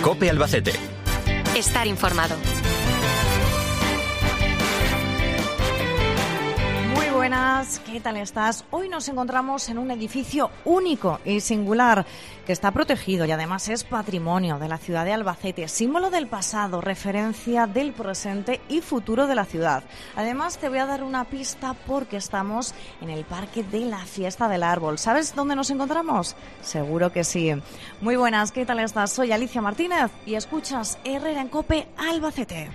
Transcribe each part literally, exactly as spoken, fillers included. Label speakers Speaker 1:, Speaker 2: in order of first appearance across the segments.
Speaker 1: COPE Albacete.
Speaker 2: Estar informado.
Speaker 3: Muy buenas, ¿qué tal estás? Hoy nos encontramos en un edificio único y singular que está protegido y además es patrimonio de la ciudad de Albacete, símbolo del pasado, referencia del presente y futuro de la ciudad. Además, te voy a dar una pista porque estamos en el Parque de la Fiesta del Árbol. ¿Sabes dónde nos encontramos? Seguro que sí. Muy buenas, ¿qué tal estás? Soy Alicia Martínez y escuchas Herrera en COPE Albacete.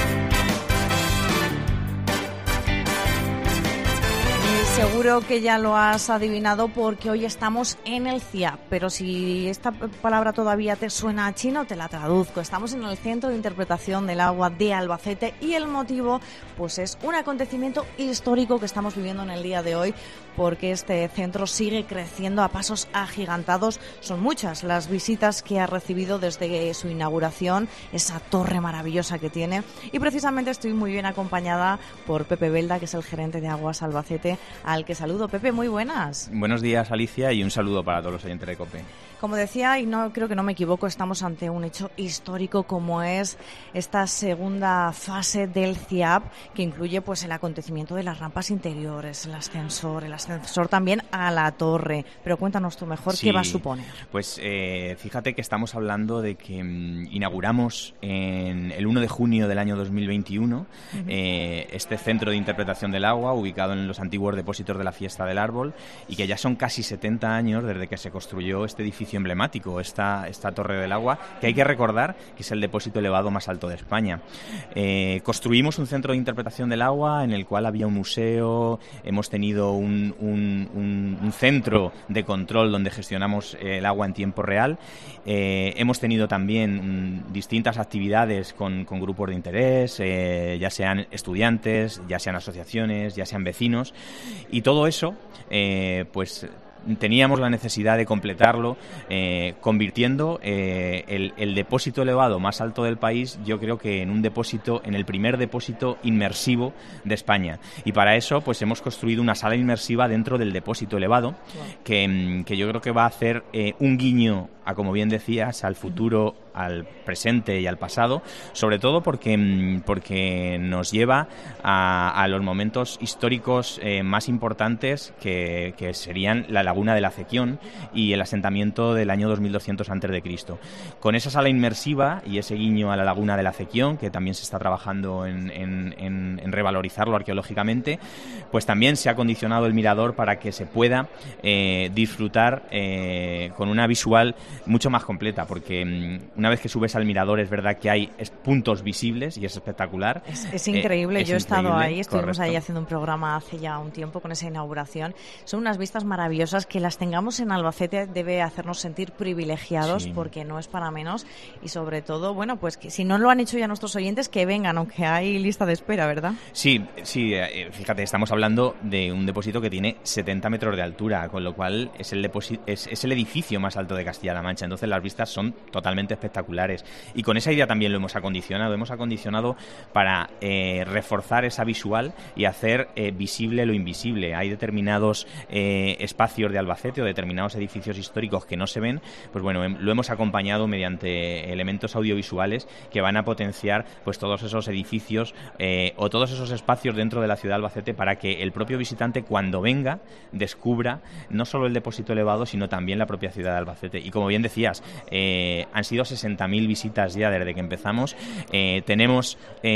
Speaker 3: Seguro que ya lo has adivinado porque hoy estamos en el C I A P, pero si esta palabra todavía te suena a chino, te la traduzco. Estamos en el Centro de Interpretación del Agua de Albacete y el motivo pues es un acontecimiento histórico que estamos viviendo en el día de hoy, porque este centro sigue creciendo a pasos agigantados. Son muchas las visitas que ha recibido desde su inauguración, esa torre maravillosa que tiene, y precisamente estoy muy bien acompañada por Pepe Belda, que es el gerente de Aguas Albacete, al que saludo. Pepe, muy buenas.
Speaker 4: Buenos días, Alicia, y un saludo para todos los oyentes de COPE.
Speaker 3: Como decía, y no creo que no me equivoco, estamos ante un hecho histórico como es esta segunda fase del C I A P, que incluye pues el acontecimiento de las rampas interiores, el ascensor, el ascensor también a la torre. Pero cuéntanos tú mejor, sí, qué va a suponer.
Speaker 4: Pues eh, fíjate que estamos hablando de que mmm, inauguramos en el uno de junio del año dos mil veintiuno uh-huh. eh, este centro de interpretación del agua, ubicado en los antiguos depósitos de la Fiesta del Árbol, y que ya son casi setenta años desde que se construyó este edificio emblemático, esta, esta Torre del Agua, que hay que recordar que es el depósito elevado más alto de España. Eh, construimos un centro de interpretación del agua en el cual había un museo, hemos tenido un, un, un, un centro de control donde gestionamos el agua en tiempo real, eh, hemos tenido también mm, distintas actividades con, con grupos de interés, eh, ya sean estudiantes, ya sean asociaciones, ya sean vecinos, y todo eso, eh, pues teníamos la necesidad de completarlo, eh, convirtiendo eh, el, el depósito elevado más alto del país, yo creo que en un depósito, en el primer depósito inmersivo de España. Y para eso, pues hemos construido una sala inmersiva dentro del depósito elevado, que, que yo creo que va a hacer eh, un guiño a, como bien decías, al futuro, al presente y al pasado, sobre todo porque, porque nos lleva a, a los momentos históricos eh, más importantes que, que serían la laguna de la Acequión y el asentamiento del año dos mil doscientos antes de Cristo. Con esa sala inmersiva y ese guiño a la laguna de la Acequión, que también se está trabajando en, en, en, en revalorizarlo arqueológicamente, pues también se ha acondicionado el mirador para que se pueda eh, disfrutar eh, con una visual mucho más completa, porque una vez que subes al mirador es verdad que hay puntos visibles y es espectacular.
Speaker 3: Es, es increíble, eh, es yo he estado
Speaker 4: increíble,
Speaker 3: ahí, estuvimos
Speaker 4: correcto.
Speaker 3: ahí haciendo un programa hace ya un tiempo con esa inauguración. Son unas vistas maravillosas que las tengamos en Albacete debe hacernos sentir privilegiados, sí, porque no es para menos, y sobre todo, bueno, pues que si no lo han hecho ya nuestros oyentes, que vengan, aunque hay lista de espera, ¿verdad?
Speaker 4: Sí, sí, eh, fíjate, estamos hablando de un depósito que tiene setenta metros de altura, con lo cual es el, depósito, es, es el edificio más alto de Castilla-La Mancha, entonces las vistas son totalmente espectaculares, y con esa idea también lo hemos acondicionado, hemos acondicionado para eh, reforzar esa visual y hacer eh, visible lo invisible. Hay determinados eh, espacios de Albacete o determinados edificios históricos que no se ven, pues bueno, lo hemos acompañado mediante elementos audiovisuales que van a potenciar pues todos esos edificios eh, o todos esos espacios dentro de la ciudad de Albacete, para que el propio visitante, cuando venga, descubra no solo el depósito elevado, sino también la propia ciudad de Albacete. Y como bien decías, eh, han sido sesenta mil visitas ya desde que empezamos, eh, tenemos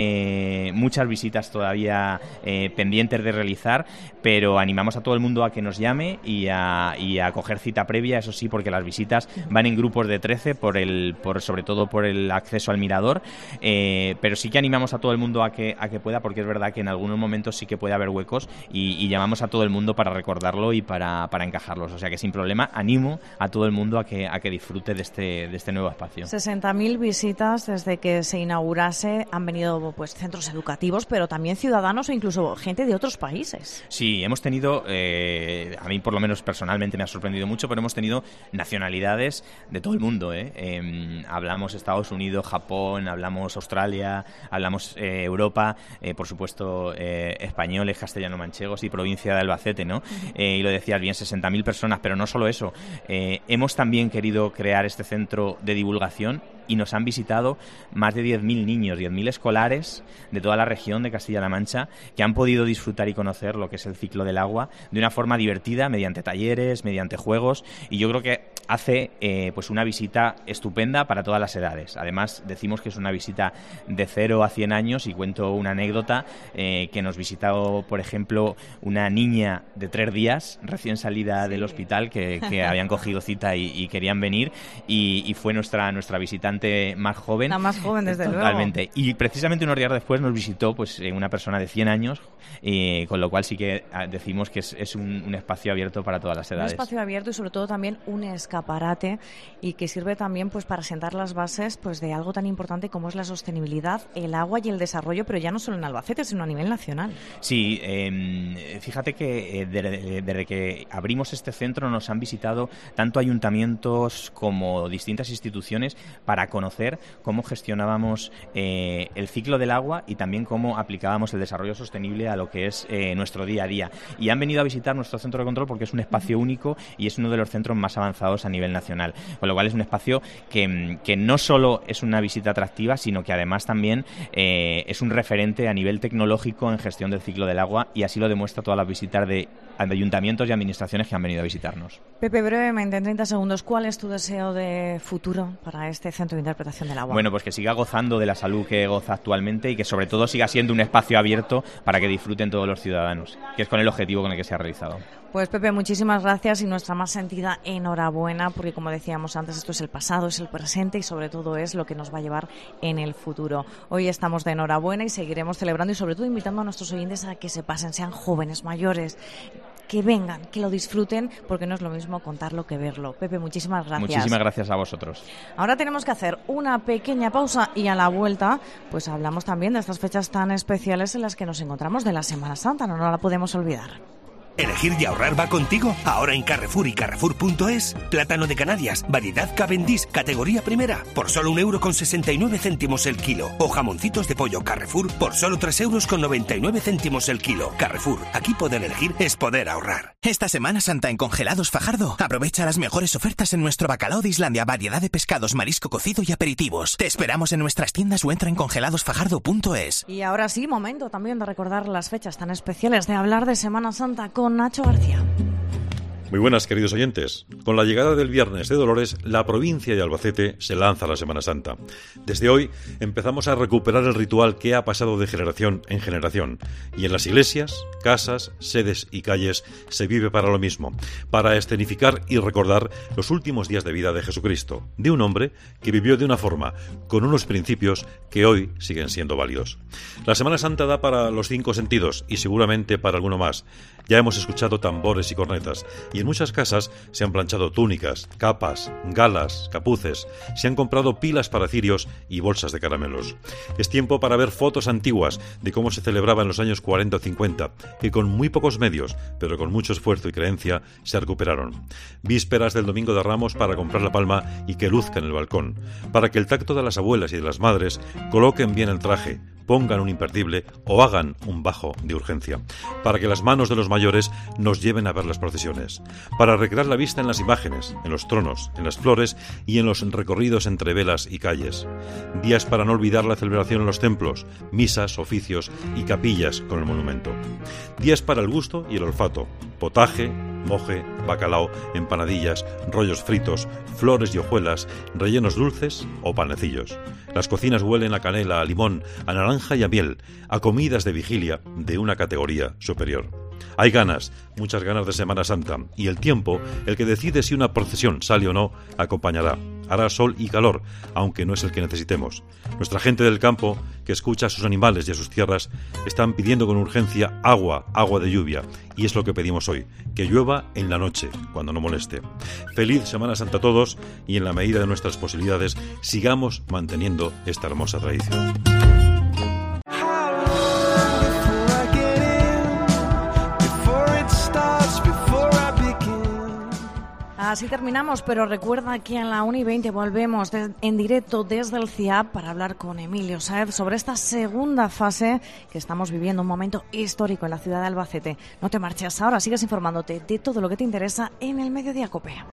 Speaker 4: eh, muchas visitas todavía eh, pendientes de realizar, pero animamos a todo el mundo a que nos llame y a, y a coger cita previa, eso sí, porque las visitas van en grupos de trece, por el, por, sobre todo por el acceso al mirador, eh, pero sí que animamos a todo el mundo a que, a que pueda, porque es verdad que en algunos momentos sí que puede haber huecos y, y llamamos a todo el mundo para recordarlo y para, para encajarlos, o sea que sin problema animo a todo el mundo a que, a que disfrute de este, de este nuevo espacio.
Speaker 3: sesenta mil visitas desde que se inaugurase, han venido pues centros educativos, pero también ciudadanos e incluso gente de otros países.
Speaker 4: Sí, hemos tenido, eh, a mí por lo menos personalmente me ha sorprendido mucho, pero hemos tenido nacionalidades de todo el mundo, ¿eh? Eh, hablamos Estados Unidos, Japón, hablamos Australia, hablamos eh, Europa, eh, por supuesto eh, españoles, castellano-manchegos y provincia de Albacete, ¿no? Uh-huh. Eh, y lo decías bien, sesenta mil personas, pero no solo eso, eh, hemos también querido crear este centro de divulgación y nos han visitado más de diez mil niños, diez mil escolares de toda la región de Castilla-La Mancha que han podido disfrutar y conocer lo que es el ciclo del agua de una forma divertida, mediante talleres, mediante juegos, y yo creo que hace eh, pues una visita estupenda para todas las edades. Además, decimos que es una visita de cero a cien años, y cuento una anécdota eh, que nos visitó, por ejemplo, una niña de tres días recién salida sí. del hospital que, que habían cogido cita y, y querían venir, y, y fue nuestra nuestra visitante más joven.
Speaker 3: La más joven, desde
Speaker 4: Totalmente.
Speaker 3: luego.
Speaker 4: Y precisamente unos días después nos visitó pues una persona de cien años, eh, con lo cual sí que decimos que es, es un, un espacio abierto para todas las edades.
Speaker 3: Un espacio abierto y sobre todo también un escaparate, y que sirve también pues para sentar las bases pues de algo tan importante como es la sostenibilidad, el agua y el desarrollo, pero ya no solo en Albacete, sino a nivel nacional.
Speaker 4: Sí, eh, fíjate que eh, desde, desde que abrimos este centro nos han visitado tanto ayuntamientos como distintas instituciones para conocer cómo gestionábamos eh, el ciclo del agua y también cómo aplicábamos el desarrollo sostenible a lo que es eh, nuestro día a día. Y han venido a visitar nuestro centro de control porque es un espacio único y es uno de los centros más avanzados a nivel nacional, con lo cual es un espacio que, que no solo es una visita atractiva, sino que además también eh, es un referente a nivel tecnológico en gestión del ciclo del agua, y así lo demuestra todas las visitas de ayuntamientos y administraciones que han venido a visitarnos.
Speaker 3: Pepe, brevemente, en treinta segundos, ¿cuál es tu deseo de futuro para este centro de interpretación del agua?
Speaker 4: Bueno, pues que siga gozando de la salud que goza actualmente y que sobre todo siga siendo un espacio abierto para que disfruten todos los ciudadanos, que es con el objetivo con el que se ha realizado.
Speaker 3: Pues Pepe, muchísimas gracias y nuestra más sentida enhorabuena, porque como decíamos antes, esto es el pasado, es el presente y sobre todo es lo que nos va a llevar en el futuro. Hoy estamos de enhorabuena y seguiremos celebrando y sobre todo invitando a nuestros oyentes a que se pasen, sean jóvenes, mayores, que vengan, que lo disfruten, porque no es lo mismo contarlo que verlo. Pepe, muchísimas gracias.
Speaker 4: Muchísimas gracias a vosotros.
Speaker 3: Ahora tenemos que hacer una pequeña pausa y a la vuelta pues hablamos también de estas fechas tan especiales en las que nos encontramos, de la Semana Santa, no, no la podemos olvidar.
Speaker 1: ¿Elegir y ahorrar va contigo? Ahora en Carrefour y Carrefour punto es. Plátano de Canarias, variedad Cavendish, categoría primera, por solo un euro con sesenta y nueve céntimos el kilo. O jamoncitos de pollo Carrefour por solo tres euros con noventa y nueve céntimos el kilo. Carrefour, aquí poder elegir es poder ahorrar.
Speaker 5: Esta Semana Santa en Congelados Fajardo, aprovecha las mejores ofertas en nuestro bacalao de Islandia, variedad de pescados, marisco cocido y aperitivos. Te esperamos en nuestras tiendas o entra en congelados fajardo punto es.
Speaker 3: Y ahora sí, momento también de recordar las fechas tan especiales, de hablar de Semana Santa con Nacho García.
Speaker 6: Muy buenas, queridos oyentes. Con la llegada del Viernes de Dolores, la provincia de Albacete se lanza a la Semana Santa. Desde hoy empezamos a recuperar el ritual que ha pasado de generación en generación. Y en las iglesias, casas, sedes y calles se vive para lo mismo, para escenificar y recordar los últimos días de vida de Jesucristo, de un hombre que vivió de una forma, con unos principios que hoy siguen siendo válidos. La Semana Santa da para los cinco sentidos y seguramente para alguno más. Ya hemos escuchado tambores y cornetas, y en muchas casas se han planchado túnicas, capas, galas, capuces, se han comprado pilas para cirios y bolsas de caramelos. Es tiempo para ver fotos antiguas de cómo se celebraba en los años cuarenta o cincuenta, que con muy pocos medios, pero con mucho esfuerzo y creencia, se recuperaron. Vísperas del Domingo de Ramos para comprar la palma y que luzca en el balcón, para que el tacto de las abuelas y de las madres coloquen bien el traje, pongan un imperdible o hagan un bajo de urgencia, para que las manos de los mayores nos lleven a ver las procesiones, para recrear la vista en las imágenes, en los tronos, en las flores y en los recorridos entre velas y calles. Días para no olvidar la celebración en los templos, misas, oficios y capillas con el monumento. Días para el gusto y el olfato, potaje, moje, bacalao, empanadillas, rollos fritos, flores y hojuelas, rellenos dulces o panecillos. Las cocinas huelen a canela, a limón, a naranja y a miel, a comidas de vigilia de una categoría superior. Hay ganas, muchas ganas de Semana Santa, y el tiempo, el que decide si una procesión sale o no, acompañará. Hará sol y calor, aunque no es el que necesitemos. Nuestra gente del campo, que escucha a sus animales y a sus tierras, están pidiendo con urgencia agua, agua de lluvia, y es lo que pedimos hoy, que llueva en la noche, cuando no moleste. Feliz Semana Santa a todos, y en la medida de nuestras posibilidades, sigamos manteniendo esta hermosa tradición.
Speaker 3: Así terminamos, pero recuerda que a la una y veinte volvemos de, en directo desde el C I A P para hablar con Emilio Sáez sobre esta segunda fase que estamos viviendo, un momento histórico en la ciudad de Albacete. No te marches ahora, sigues informándote de todo lo que te interesa en el Mediodía COPE.